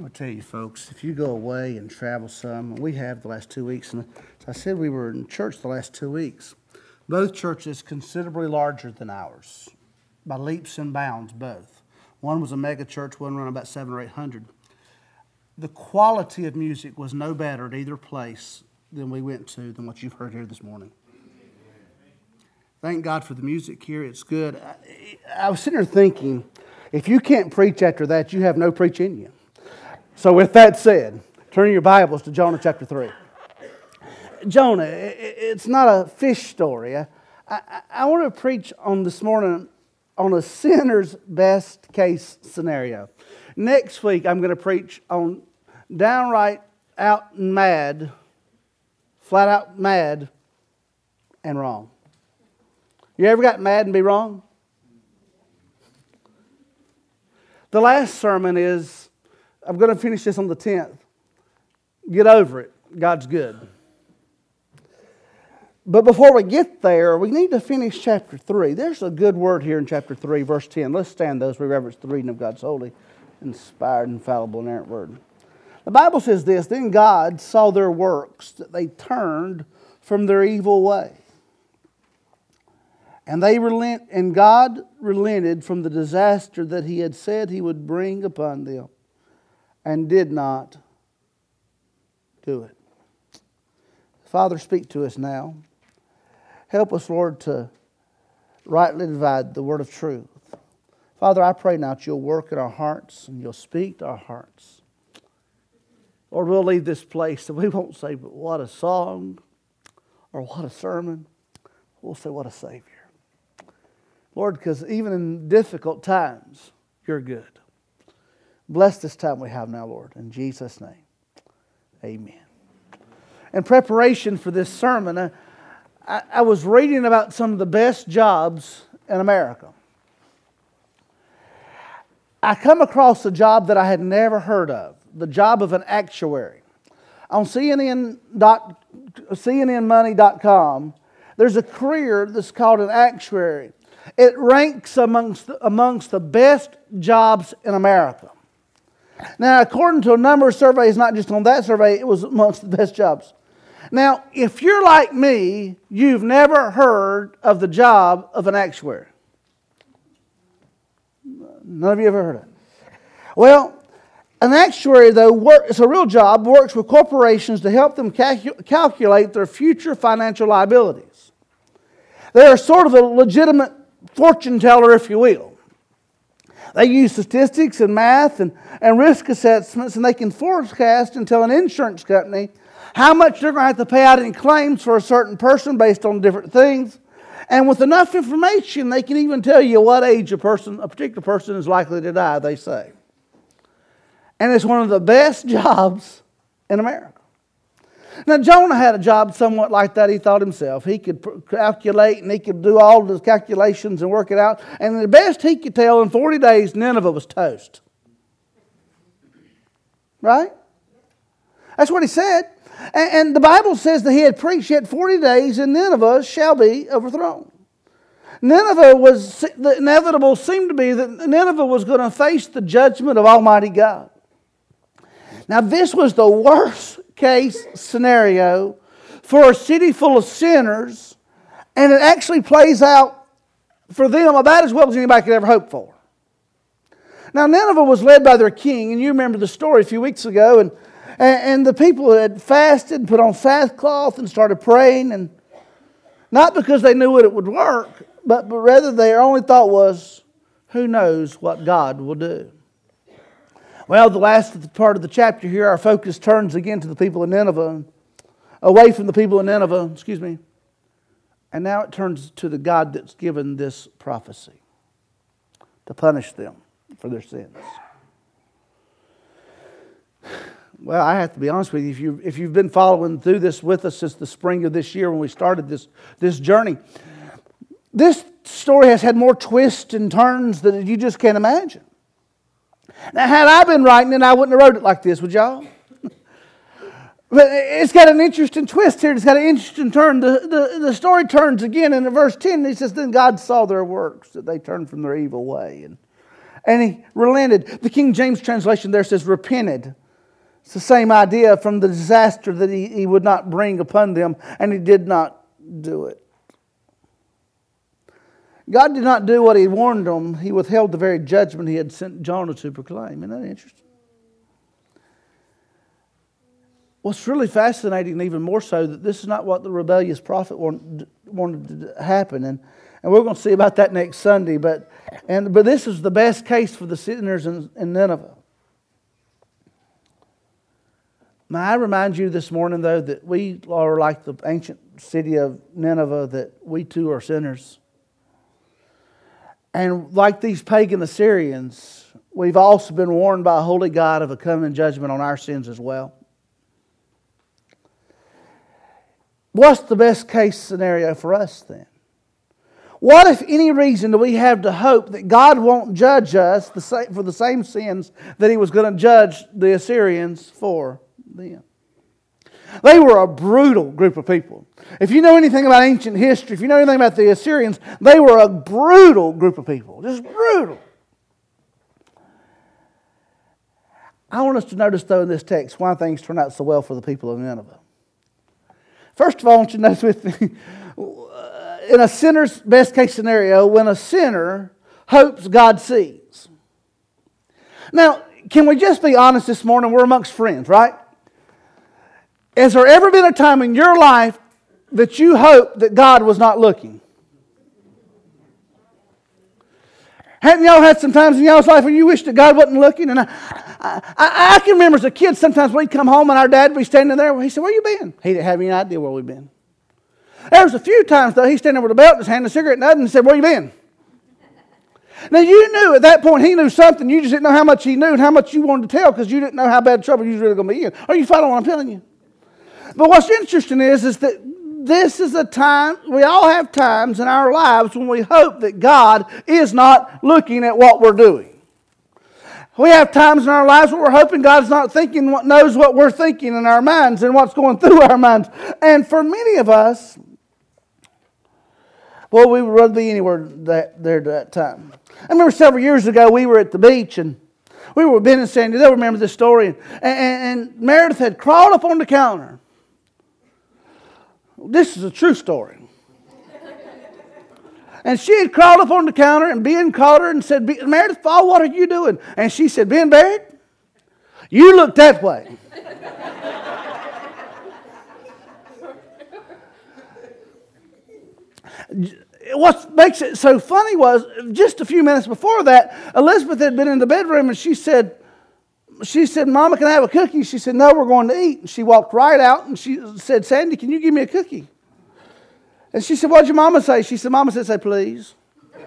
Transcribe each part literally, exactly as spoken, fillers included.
going to tell you, folks, if you go away and travel some, we have the last two weeks, and as I said, we were in church the last two weeks. Both churches considerably larger than ours, by leaps and bounds, both. One was a mega church, one run about seven or eight hundred. The quality of music was no better at either place than we went to than what you've heard here this morning. Thank God for the music here. It's good. I, I was sitting there thinking, if you can't preach after that, you have no preach in you. So with that said, turn your Bibles to Jonah chapter three. Jonah, it's not a fish story. I, I, I want to preach on this morning on a sinner's best case scenario. Next week, I'm going to preach on downright out and mad, flat out mad and wrong. You ever got mad and be wrong? The last sermon is, I'm going to finish this on the tenth. Get over it. God's good. But before we get there, we need to finish chapter three. There's a good word here in chapter three, verse ten. Let's stand those. We reverence the reading of God's holy, inspired, infallible, inerrant word. The Bible says this, then God saw their works, that they turned from their evil way. And they relent, and God relented from the disaster that He had said He would bring upon them, and did not do it. Father, speak to us now. Help us, Lord, to rightly divide the word of truth. Father, I pray now that You'll work in our hearts and You'll speak to our hearts. Lord, we'll leave this place and we won't say, but what a song or what a sermon. We'll say, what a Savior. Lord, because even in difficult times, You're good. Bless this time we have now, Lord. In Jesus' name, amen. In preparation for this sermon, I, I, I was reading about some of the best jobs in America. I come across a job that I had never heard of, the job of an actuary. On C N N dot, C N N money dot com, there's a career that's called an actuary. It ranks amongst, amongst the best jobs in America. Now, according to a number of surveys, not just on that survey, it was amongst the best jobs. Now, if you're like me, you've never heard of the job of an actuary. None of you ever heard of it. Well, an actuary, though, work, it's a real job, works with corporations to help them calcu- calculate their future financial liabilities. They are sort of a legitimate fortune teller, if you will. They use statistics and math and, and risk assessments, and they can forecast and tell an insurance company how much they're going to have to pay out in claims for a certain person based on different things. And with enough information, they can even tell you what age a person, a particular person is likely to die, they say. And it's one of the best jobs in America. Now, Jonah had a job somewhat like that, he thought himself. He could calculate and he could do all the calculations and work it out. And the best he could tell, in forty days, Nineveh was toast. Right? That's what he said. And, and the Bible says that he had preached yet forty days and Nineveh shall be overthrown. Nineveh was, the inevitable seemed to be that Nineveh was going to face the judgment of Almighty God. Now, this was the worst case scenario for a city full of sinners, and it actually plays out for them about as well as anybody could ever hope for. Now, Nineveh was led by their king, and you remember the story a few weeks ago, and, and the people had fasted and put on sackcloth and started praying, and not because they knew it would work, but, but rather their only thought was, who knows what God will do. Well, the last part of the chapter here, our focus turns again to the people of Nineveh, away from the people of Nineveh, excuse me. And now it turns to the God that's given this prophecy to punish them for their sins. Well, I have to be honest with you, if, you, if you've been following through this with us since the spring of this year when we started this, this journey, this story has had more twists and turns than you just can't imagine. Now, had I been writing it, I wouldn't have wrote it like this, would y'all? But it's got an interesting twist here. It's got an interesting turn. The, the, the story turns again in verse ten. He says, then God saw their works, that they turned from their evil way. And, And he relented. The King James translation there says repented. It's the same idea from the disaster that he, he would not bring upon them, and he did not do it. God did not do what he warned them. He withheld the very judgment he had sent Jonah to proclaim. Isn't that interesting? What's really fascinating, even more so, that this is not what the rebellious prophet wanted, wanted to happen. And, and we're going to see about that next Sunday. But, and, but this is the best case for the sinners in, in Nineveh. May I remind you this morning, though, that we are like the ancient city of Nineveh, that we too are sinners. And like these pagan Assyrians, we've also been warned by a holy God of a coming judgment on our sins as well. What's the best case scenario for us then? What, if any reason, do we have to hope that God won't judge us for the same sins that He was going to judge the Assyrians for them? They were a brutal group of people. If you know anything about ancient history, if you know anything about the Assyrians, they were a brutal group of people. Just brutal. I want us to notice, though, in this text, why things turn out so well for the people of Nineveh. First of all, I want you to notice with me, in a sinner's best case scenario, when a sinner hopes, God sees. Now, can we just be honest this morning? We're amongst friends, right? Has there ever been a time in your life that you hoped that God was not looking? Haven't y'all had some times in y'all's life where you wished that God wasn't looking? And I, I, I can remember as a kid, sometimes we'd come home and our dad would be standing there. He said, "Where you been?" He didn't have any idea where we'd been. There was a few times, though, he'd stand there with a belt in his hand, a cigarette and and said, "Where you been?" Now, you knew at that point he knew something. You just didn't know how much he knew and how much you wanted to tell because you didn't know how bad trouble you was really going to be in. Are you following what I'm telling you? But what's interesting is, is that this is a time, we all have times in our lives when we hope that God is not looking at what we're doing. We have times in our lives where we're hoping God's not thinking, what knows what we're thinking in our minds and what's going through our minds. And for many of us, well, we would rather be anywhere that, there at that time. I remember several years ago we were at the beach and we were with Ben and Sandy. They'll remember this story. And, and, and Meredith had crawled up on the counter. This is a true story. And she had crawled up on the counter and Ben called her and said, "Meredith Fall, what are you doing?" And she said, "Ben Barrett, you look that way." What makes it so funny was just a few minutes before that, Elizabeth had been in the bedroom and she said, She said, "Mama, can I have a cookie?" She said, "No, we're going to eat." And she walked right out and she said, "Sandy, can you give me a cookie?" And she said, "What'd your mama say?" She said, "Mama said, say please."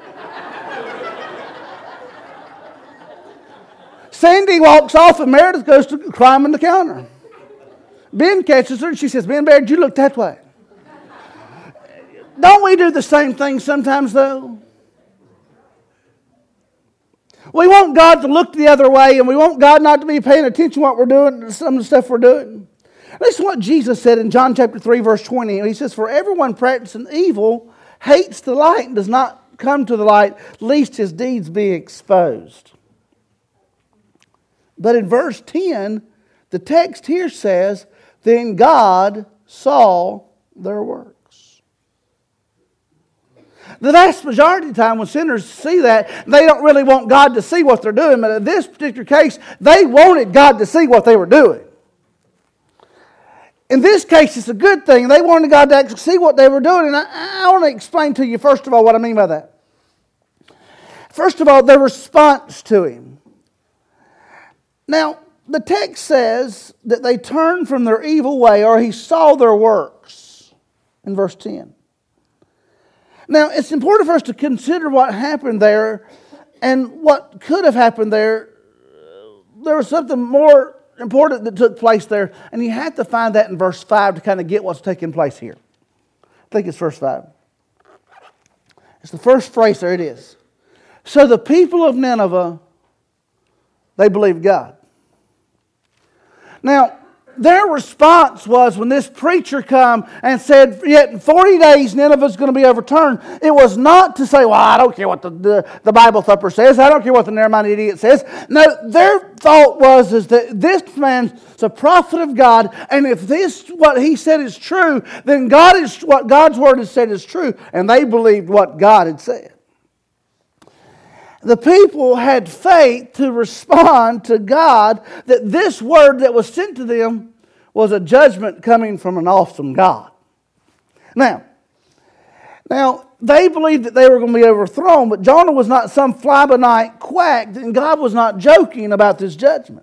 Sandy walks off and Meredith goes to climbing the counter. Ben catches her and she says, "Ben Baird, you look that way." Don't we do the same thing sometimes, though? We want God to look the other way, and we want God not to be paying attention to what we're doing, to some of the stuff we're doing. Listen to what Jesus said in John chapter three, verse twenty. He says, "For everyone practicing evil hates the light and does not come to the light, lest his deeds be exposed." But in verse ten, the text here says, "Then God saw their works." The vast majority of the time when sinners see that, they don't really want God to see what they're doing. But in this particular case, they wanted God to see what they were doing. In this case, it's a good thing. They wanted God to actually see what they were doing. And I, I want to explain to you, first of all, what I mean by that. First of all, their response to Him. Now, the text says that they turned from their evil way, or He saw their works, in verse ten. Now, it's important for us to consider what happened there and what could have happened there. There was something more important that took place there, and you have to find that in verse five to kind of get what's taking place here. I think it's verse five. It's the first phrase there, it is. "So the people of Nineveh, they believed God." Now, their response was when this preacher come and said, yet in forty days Nineveh's going to be overturned, it was not to say, well, I don't care what the, the, the Bible thumper says. I don't care what the narrow-minded idiot says. No, their thought was is that this man's a prophet of God, and if this, what he said is true, then God is what God's word has said is true, and they believed what God had said. The people had faith to respond to God that this word that was sent to them was a judgment coming from an awesome God. Now, now they believed that they were going to be overthrown, but Jonah was not some fly-by-night quack, and God was not joking about this judgment.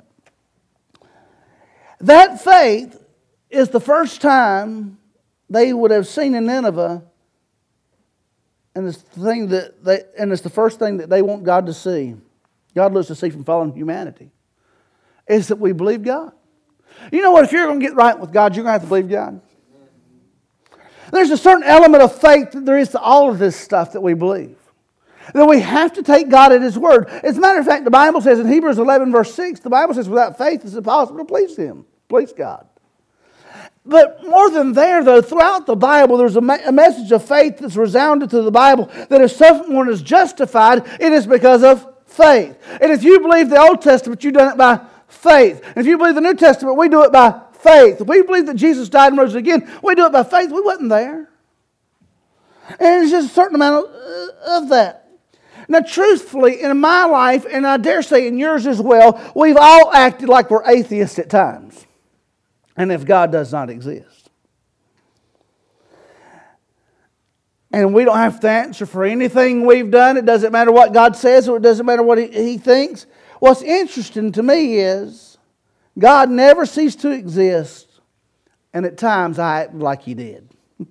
That faith is the first time they would have seen in Nineveh. And it's the thing that they, and it's the first thing that they want God to see. God looks to see from fallen humanity. Is that we believe God. You know what? If you're going to get right with God, you're going to have to believe God. There's a certain element of faith that there is to all of this stuff that we believe. That we have to take God at His word. As a matter of fact, the Bible says in Hebrews eleven verse six, the Bible says without faith it's impossible to please Him. Please God. But more than there, though, throughout the Bible, there's a, me- a message of faith that's resounded to the Bible that if someone is justified, it is because of faith. And if you believe the Old Testament, you've done it by faith. And if you believe the New Testament, we do it by faith. If we believe that Jesus died and rose again, we do it by faith. We wasn't there. And it's just a certain amount of, of that. Now, truthfully, in my life, and I dare say in yours as well, we've all acted like we're atheists at times. And if God does not exist. And we don't have to answer for anything we've done. It doesn't matter what God says or it doesn't matter what He, he thinks. What's interesting to me is God never ceased to exist. And at times I acted like He did.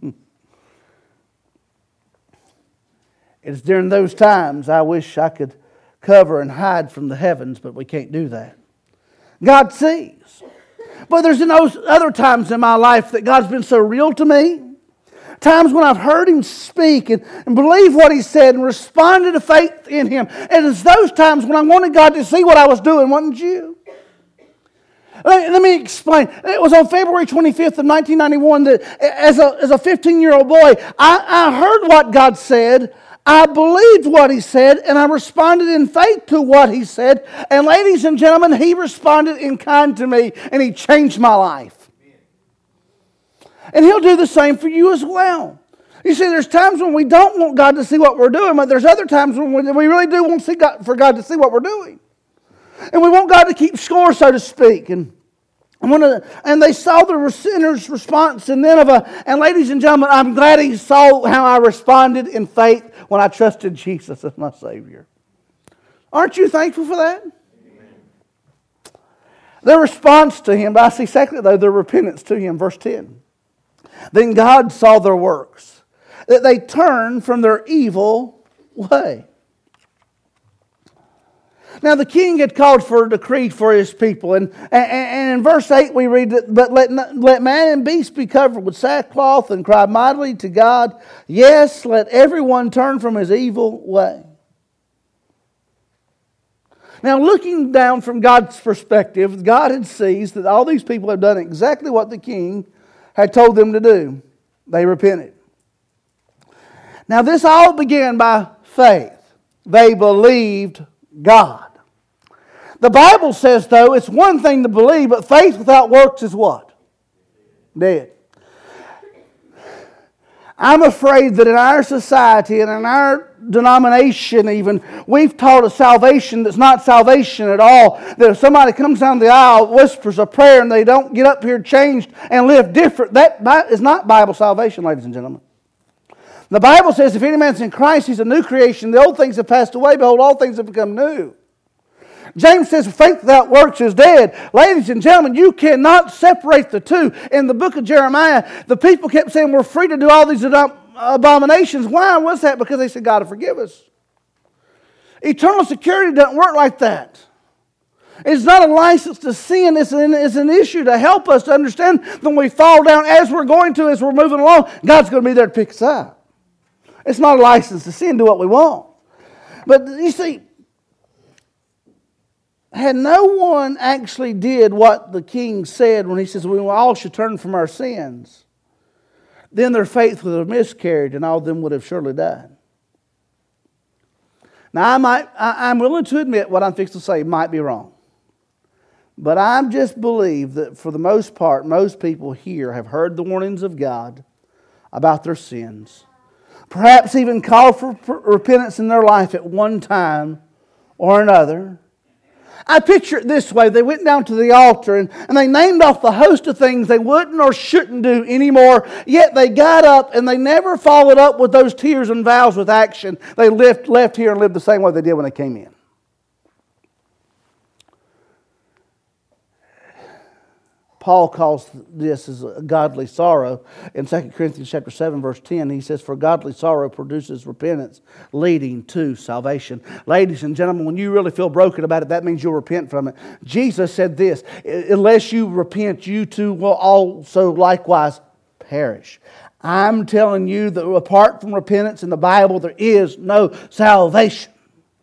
It's during those times I wish I could cover and hide from the heavens, but we can't do that. God sees. But there's in those other times in my life that God's been so real to me. Times when I've heard Him speak and, and believe what He said and responded to faith in Him. And it's those times when I wanted God to see what I was doing, wasn't you? Let, let me explain. It was on February twenty-fifth of nineteen ninety-one that as a, as a fifteen-year-old boy, I, I heard what God said. I believed what He said, and I responded in faith to what He said. And ladies and gentlemen, He responded in kind to me, and He changed my life. And He'll do the same for you as well. You see, there's times when we don't want God to see what we're doing, but there's other times when we really do want to see God, for God to see what we're doing. And we want God to keep score, so to speak. And And they saw the sinner's response in Nineveh. And ladies and gentlemen, I'm glad He saw how I responded in faith when I trusted Jesus as my Savior. Aren't you thankful for that? Amen. Their response to Him, but I see secondly though, their repentance to Him. Verse ten. Then God saw their works, that they turned from their evil way. Now the king had called for a decree for his people. And, and, and in verse eight we read that, but let, let man and beast be covered with sackcloth and cry mightily to God. Yes, let everyone turn from his evil way. Now looking down from God's perspective, God had sees that all these people have done exactly what the king had told them to do. They repented. Now this all began by faith. They believed God. The Bible says, though, it's one thing to believe, but faith without works is what? Dead. I'm afraid that in our society and in our denomination even, we've taught a salvation that's not salvation at all. That if somebody comes down the aisle, whispers a prayer, and they don't get up here changed and live different, that is not Bible salvation, ladies and gentlemen. The Bible says, if any man's in Christ, he's a new creation. The old things have passed away. Behold, all things have become new. James says, faith without works is dead. Ladies and gentlemen, you cannot separate the two. In the book of Jeremiah, the people kept saying, we're free to do all these abominations. Why was that? Because they said, God will forgive us. Eternal security doesn't work like that. It's not a license to sin. It's an, it's an issue to help us to understand when we fall down as we're going to, as we're moving along, God's going to be there to pick us up. It's not a license to sin, do what we want. But you see, had no one actually did what the king said when he says we all should turn from our sins, then their faith would have miscarried and all of them would have surely died. Now, I might, I, I'm willing to admit what I'm fixing to say might be wrong. But I just believe that for the most part, most people here have heard the warnings of God about their sins. Perhaps even called for repentance in their life at one time or another. I picture it this way. They went down to the altar and, and they named off the host of things they wouldn't or shouldn't do anymore. Yet they got up and they never followed up with those tears and vows with action. They left, left here and lived the same way they did when they came in. Paul calls this as a godly sorrow. In Second Corinthians chapter seven, verse ten, he says, "For godly sorrow produces repentance, leading to salvation." Ladies and gentlemen, when you really feel broken about it, that means you'll repent from it. Jesus said this, "Unless you repent, you too will also likewise perish." I'm telling you that apart from repentance in the Bible, there is no salvation.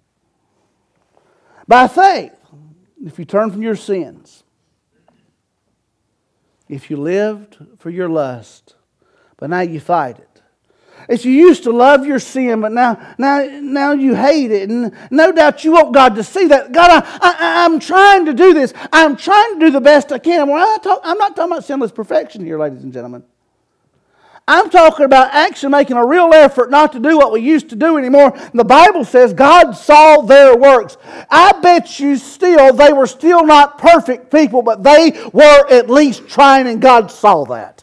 By faith, if you turn from your sins, if you lived for your lust, but now you fight it. If you used to love your sin, but now, now, now you hate it. And no doubt you want God to see that. God, I, I, I'm trying to do this. I'm trying to do the best I can. Well, I talk, I'm not talking about sinless perfection here, ladies and gentlemen. I'm talking about actually making a real effort not to do what we used to do anymore. The Bible says God saw their works. I bet you still they were still not perfect people, but they were at least trying, and God saw that.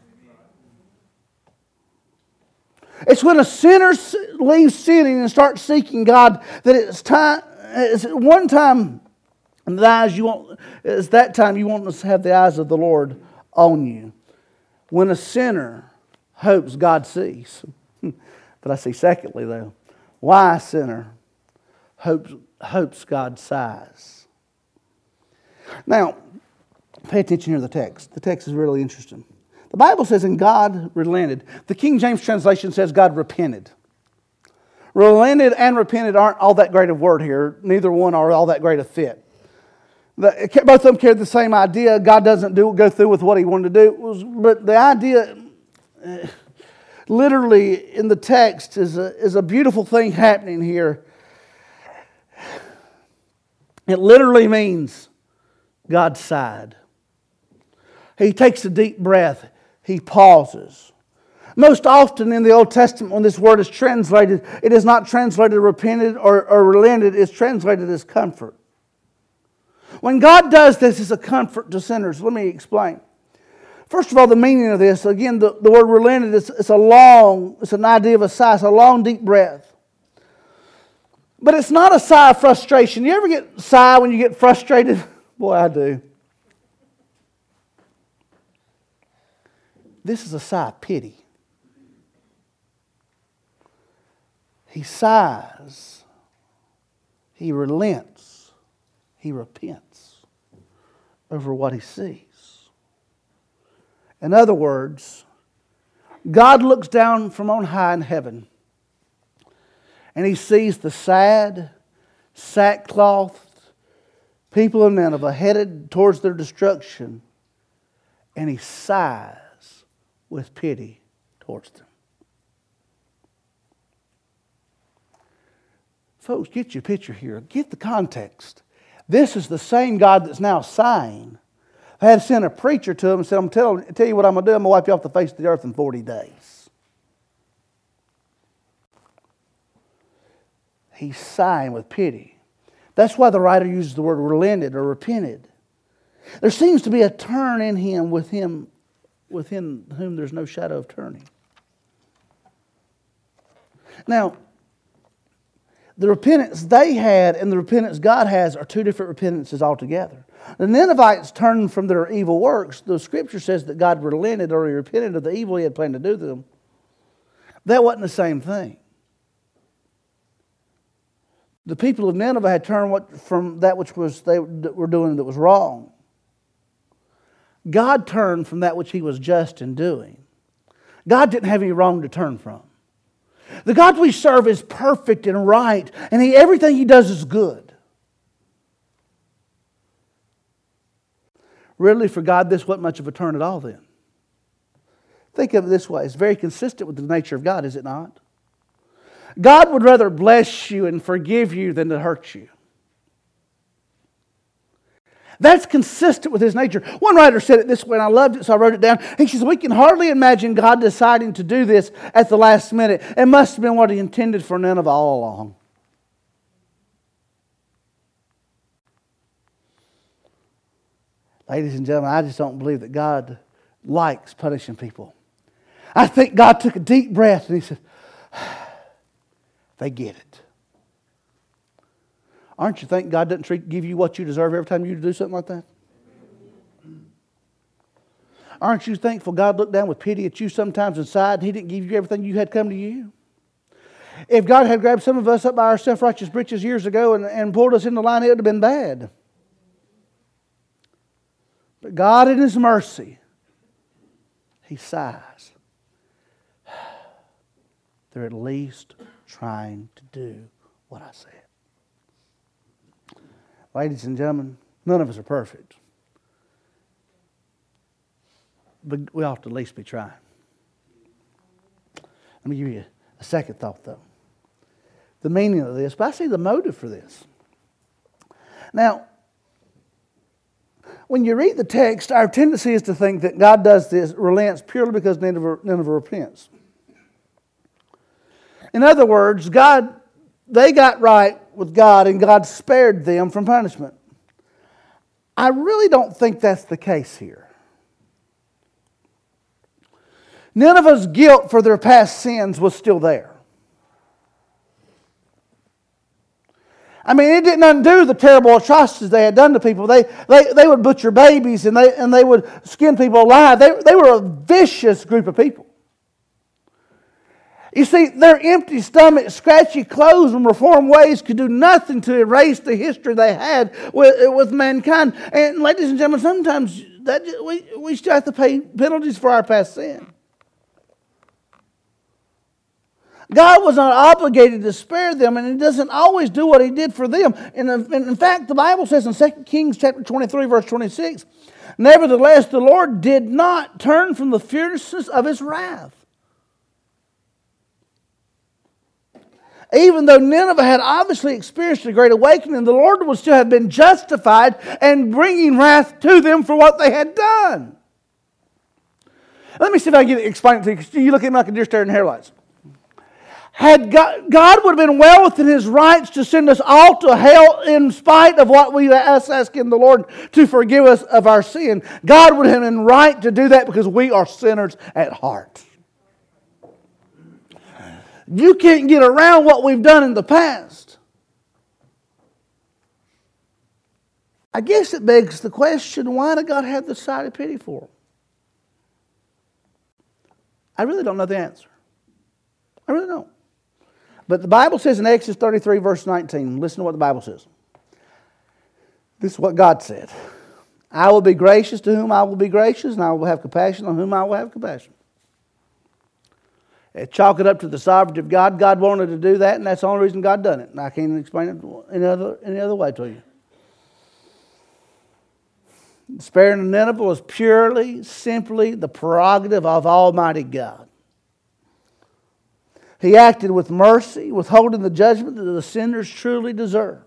It's when a sinner leaves sinning and starts seeking God that it's time. It's one time in the eyes you want. It's that time you want to have the eyes of the Lord on you. When a sinner hopes God sees. But I see secondly though, why a sinner hopes, hopes God sighs. Now, pay attention here to the text. The text is really interesting. The Bible says, "And God relented." The King James translation says God repented. Relented and repented aren't all that great of word here. Neither one are all that great a fit. The, both of them carry the same idea. God doesn't do go through with what He wanted to do. But the idea literally in the text is a, is a beautiful thing happening here. It literally means God sighed. He takes a deep breath. He pauses. Most often in the Old Testament when this word is translated, it is not translated repented or, or relented. It's translated as comfort. When God does this, it's a comfort to sinners. Let me explain. First of all, the meaning of this, again, the, the word relented, it's, it's a long, it's an idea of a sigh, it's a long, deep breath. But it's not a sigh of frustration. You ever get sigh when you get frustrated? Boy, I do. This is a sigh of pity. He sighs. He relents. He repents over what he sees. In other words, God looks down from on high in heaven and He sees the sad, sackcloth people of Nineveh headed towards their destruction, and He sighs with pity towards them. Folks, get your picture here. Get the context. This is the same God that's now sighing. I had to send a preacher to him and said, I'm tell, tell you what I'm going to do. I'm going to wipe you off the face of the earth in forty days. He's sighing with pity. That's why the writer uses the word relented or repented. There seems to be a turn in him with him, within whom there's no shadow of turning. Now, the repentance they had and the repentance God has are two different repentances altogether. The Ninevites turned from their evil works. The Scripture says that God relented or He repented of the evil He had planned to do to them. That wasn't the same thing. The people of Nineveh had turned what, from that which was they were doing that was wrong. God turned from that which He was just in doing. God didn't have any wrong to turn from. The God we serve is perfect and right, and he, everything He does is good. Really, for God, this wasn't much of a turn at all then. Think of it this way. It's very consistent with the nature of God, is it not? God would rather bless you and forgive you than to hurt you. That's consistent with His nature. One writer said it this way, and I loved it, so I wrote it down. He says, we can hardly imagine God deciding to do this at the last minute. It must have been what He intended for Nineveh all along. Ladies and gentlemen, I just don't believe that God likes punishing people. I think God took a deep breath and He said, they get it. Aren't you thankful God doesn't treat, give you what you deserve every time you do something like that? Aren't you thankful God looked down with pity at you sometimes inside and He didn't give you everything you had come to you? If God had grabbed some of us up by our self-righteous britches years ago and, and pulled us in the line, it would have been bad. But God in His mercy, He sighs. They're at least trying to do what I said. Ladies and gentlemen, none of us are perfect. But we ought to at least be trying. Let me give you a second thought, though. The meaning of this, but I see the motive for this. Now, when you read the text, our tendency is to think that God does this, relents purely because Nineveh, Nineveh repents. In other words, God, they got right with God and God spared them from punishment. I really don't think that's the case here. Nineveh's guilt for their past sins was still there. I mean, it didn't undo the terrible atrocities they had done to people. They, they, they would butcher babies and they, and they would skin people alive. They, they were a vicious group of people. You see, their empty stomachs, scratchy clothes, and reformed ways could do nothing to erase the history they had with, with mankind. And ladies and gentlemen, sometimes that we, we still have to pay penalties for our past sin. God was not obligated to spare them, and He doesn't always do what He did for them. And in fact, the Bible says in Second Kings chapter twenty-three, verse twenty-six, nevertheless, the Lord did not turn from the fierceness of His wrath. Even though Nineveh had obviously experienced a great awakening, the Lord would still have been justified in bringing wrath to them for what they had done. Let me see if I can explain it to you, because you look at me like a deer staring hair lights. Had God, God would have been well within His rights to send us all to hell in spite of what we us asking the Lord to forgive us of our sin. God would have been right to do that because we are sinners at heart. You can't get around what we've done in the past. I guess it begs the question, why did God have this side of pity for them? I really don't know the answer. I really don't. But the Bible says in Exodus thirty-three, verse nineteen, listen to what the Bible says. This is what God said. I will be gracious to whom I will be gracious, and I will have compassion on whom I will have compassion. Chalk it up to the sovereignty of God. God wanted to do that, and that's the only reason God done it. And I can't explain it any other, any other way to you. Sparing of Nineveh was purely, simply the prerogative of Almighty God. He acted with mercy, withholding the judgment that the sinners truly deserved.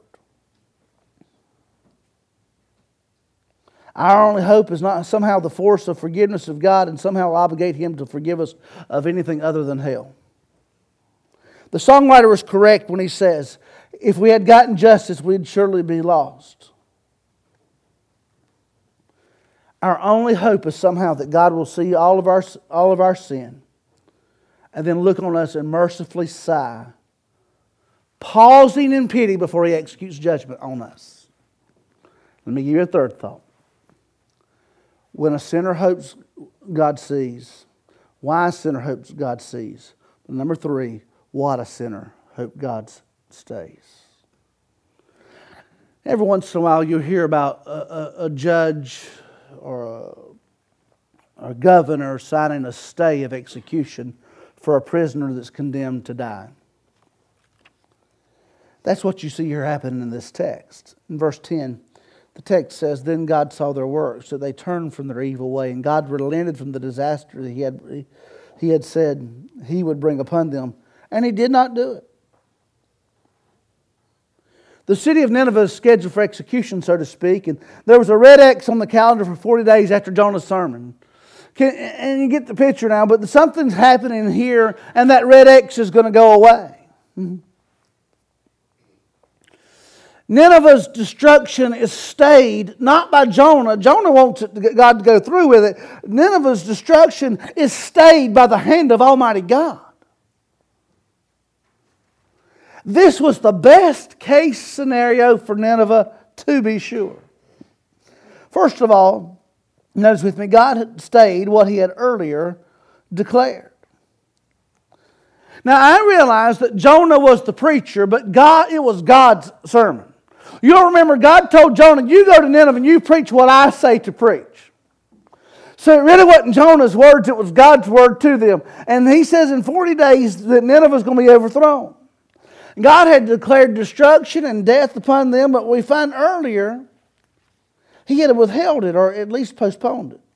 Our only hope is not somehow the force of forgiveness of God and somehow obligate Him to forgive us of anything other than hell. The songwriter is correct when he says, if we had gotten justice, we'd surely be lost. Our only hope is somehow that God will see all of our, all of our sin and then look on us and mercifully sigh, pausing in pity before He executes judgment on us. Let me give you a third thought. When a sinner hopes, God sees. Why a sinner hopes, God sees. Number three, what a sinner hope God stays. Every once in a while you'll hear about a, a, a judge or a, a governor signing a stay of execution for a prisoner that's condemned to die. That's what you see here happening in this text. In verse ten, The text says, then God saw their works, so they turned from their evil way, and God relented from the disaster that he had, he had said he would bring upon them, and he did not do it. The city of Nineveh is scheduled for execution, so to speak, and there was a red X on the calendar for forty days after Jonah's sermon. Can, and you get the picture now, but something's happening here, and that red X is going to go away. Mm-hmm. Nineveh's destruction is stayed not by Jonah. Jonah wants God to go through with it. Nineveh's destruction is stayed by the hand of Almighty God. This was the best case scenario for Nineveh, to be sure. First of all, notice with me, God had stayed what He had earlier declared. Now I realize that Jonah was the preacher, but God, it was God's sermon. You'll remember God told Jonah, you go to Nineveh and you preach what I say to preach. So it really wasn't Jonah's words, it was God's word to them. And He says in forty days that Nineveh is going to be overthrown. God had declared destruction and death upon them, but we find earlier He had withheld it, or at least postponed it.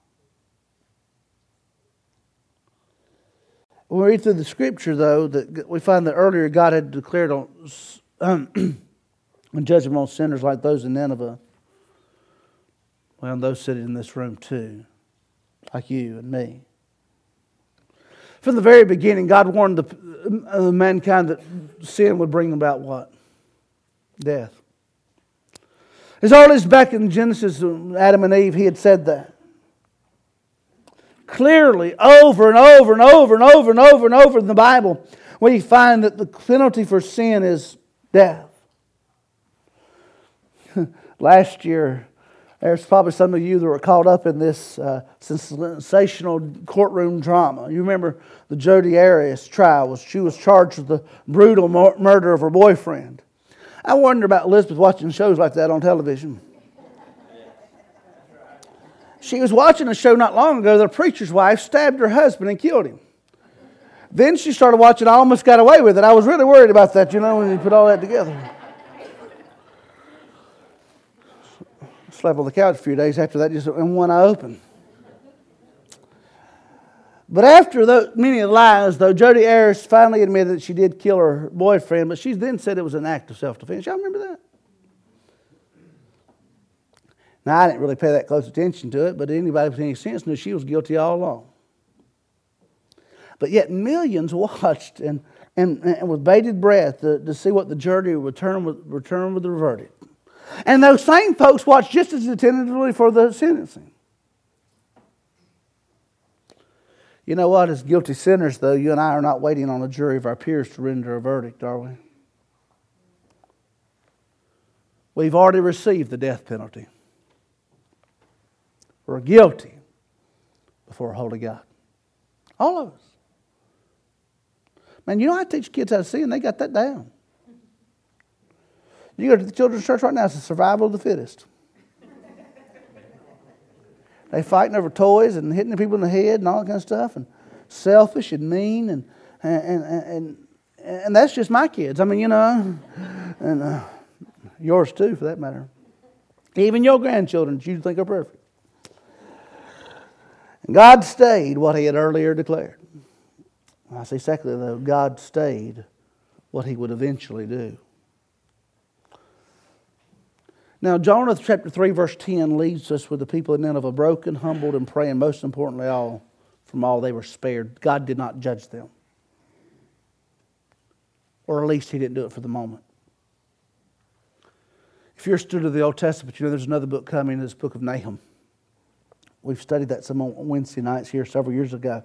When we read through the Scripture, though, that we find that earlier God had declared on um, judgment on sinners like those in Nineveh. Well, those sitting in this room too, like you and me. From the very beginning, God warned the uh, mankind that sin would bring about what? Death. As early as back in Genesis, Adam and Eve, He had said that. Clearly, over and over and over and over and over and over in the Bible, we find that the penalty for sin is death. Last year, there's probably some of you that were caught up in this uh, sensational courtroom drama. You remember the Jodi Arias trial. She was charged with the brutal murder of her boyfriend. I wonder about Elizabeth watching shows like that on television. She was watching a show not long ago that a preacher's wife stabbed her husband and killed him. Then she started watching I Almost Got Away with It. I was really worried about that, you know, when you put all that together. Slept on the couch a few days after that, just in one eye open. But after the, many lies, though, Jodi Arias finally admitted that she did kill her boyfriend, but she then said it was an act of self-defense. Y'all remember that? Now, I didn't really pay that close attention to it, but anybody with any sense knew she was guilty all along. But yet millions watched and, and, and with bated breath to, to see what the jury would return with, return with the verdict. And those same folks watched just as attentively for the sentencing. You know what? As guilty sinners, though, you and I are not waiting on a jury of our peers to render a verdict, are we? We've already received the death penalty. We're guilty before a holy God. All of us. Man, you know I teach kids how to sin, they got that down. You go to the children's church right now, it's the survival of the fittest. They fighting over toys and hitting people in the head and all that kind of stuff, and selfish and mean, and and and and, and that's just my kids. I mean, you know, and uh, yours too, for that matter. Even your grandchildren, you think are perfect. And God stayed what He had earlier declared. I say secondly, though, God stayed what He would eventually do. Now, Jonah chapter three, verse ten leaves us with the people of Nineveh broken, humbled, and praying, most importantly, all from all they were spared. God did not judge them. Or at least He didn't do it for the moment. If you're a student of the Old Testament, you know there's another book coming, this book of Nahum. We've studied that some on Wednesday nights here several years ago.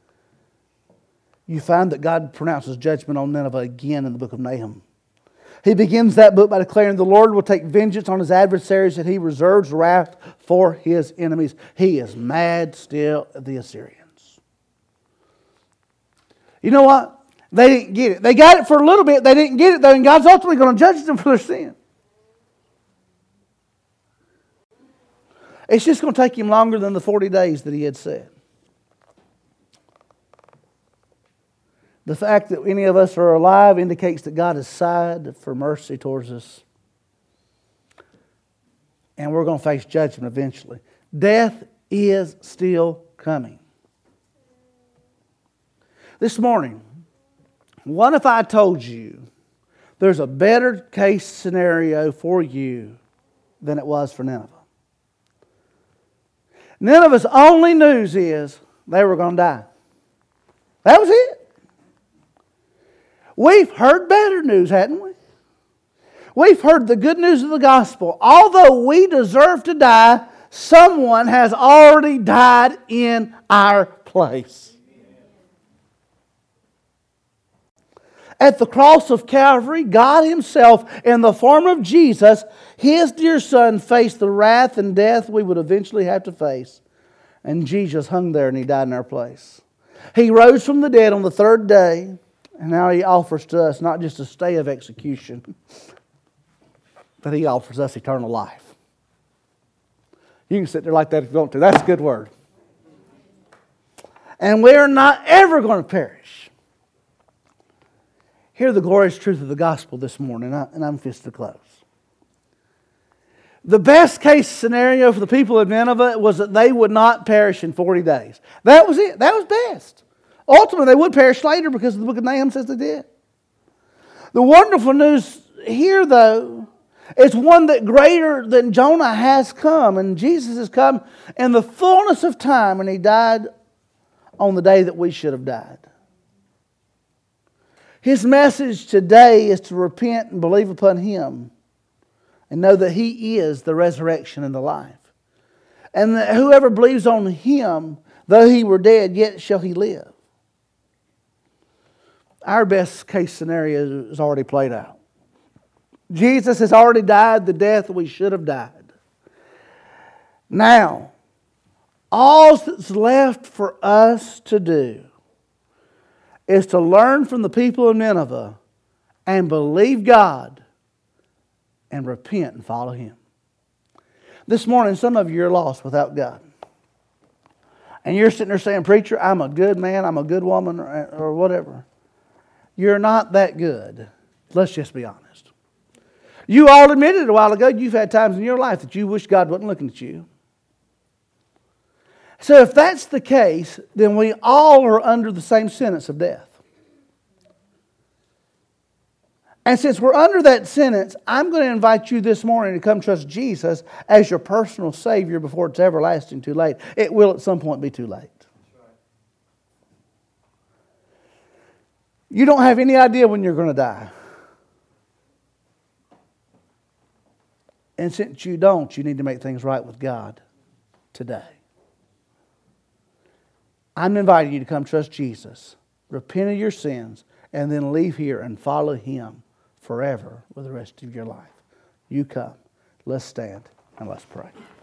You find that God pronounces judgment on Nineveh again in the book of Nahum. He begins that book by declaring the Lord will take vengeance on His adversaries and He reserves wrath for His enemies. He is mad still at the Assyrians. You know what? They didn't get it. They got it for a little bit. They didn't get it though, and God's ultimately going to judge them for their sin. It's just going to take Him longer than the forty days that He had said. The fact that any of us are alive indicates that God has sighed for mercy towards us. and we're going to face judgment eventually. Death is still coming. This morning, what if I told you there's a better case scenario for you than it was for Nineveh? Nineveh's only news is they were going to die. That was it. We've heard better news, hadn't we? We've heard the good news of the gospel. Although we deserve to die, someone has already died in our place. At the cross of Calvary, God Himself, in the form of Jesus, His dear Son, faced the wrath and death we would eventually have to face. And Jesus hung there and He died in our place. He rose from the dead on the third day, and now He offers to us not just a stay of execution, but He offers us eternal life. You can sit there like that if you want to. That's a good word. And we're not ever going to perish. Hear the glorious truth of the gospel this morning, and I'm fixed to close. The best case scenario for the people of Nineveh was that they would not perish in forty days. That was it. That was best. Ultimately, they would perish later because the book of Nahum says they did. The wonderful news here, though, is one that greater than Jonah has come, and Jesus has come in the fullness of time, and He died on the day that we should have died. His message today is to repent and believe upon Him and know that He is the resurrection and the life. And that whoever believes on Him, though he were dead, yet shall he live. Our best case scenario is already played out. Jesus has already died the death we should have died. Now, all that's left for us to do is to learn from the people of Nineveh and believe God and repent and follow Him. This morning, some of you are lost without God. And you're sitting there saying, "Preacher, I'm a good man, I'm a good woman," or, or whatever. You're not that good. Let's just be honest. You all admitted a while ago you've had times in your life that you wish God wasn't looking at you. So if that's the case, then we all are under the same sentence of death. And since we're under that sentence, I'm going to invite you this morning to come trust Jesus as your personal Savior before it's everlasting too late. It will at some point be too late. You don't have any idea when you're going to die. And since you don't, you need to make things right with God today. I'm inviting you to come trust Jesus, repent of your sins, and then leave here and follow Him forever with the rest of your life. You come. Let's stand and let's pray.